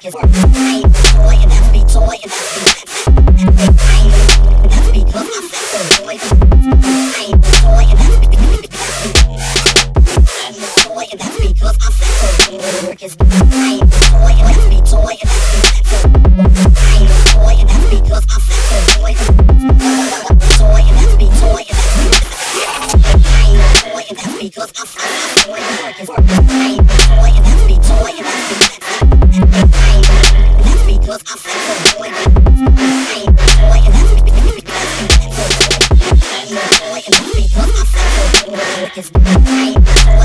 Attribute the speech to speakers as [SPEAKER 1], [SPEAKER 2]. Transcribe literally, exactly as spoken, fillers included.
[SPEAKER 1] is I ain't a toy, and that's be toy, and that's be I ain't and that's because I'm sex a toy. I ain't a toy, and that's be I ain't a toy, and that's because I'm sex a toy. I ain't a toy, and that's be toy, and that's be I ain't a toy, and that's because I'm sex a toy. Toy, and that's be toy, and that's be I ain't a toy, and that's because I'm sex a toy. I ain't a toy, and that's be toy, and that's be that's because I'm sex a toy. I ain't a toy, and that's be I ain't a toy, and that's because I'm sex a toy. I ain't a toy.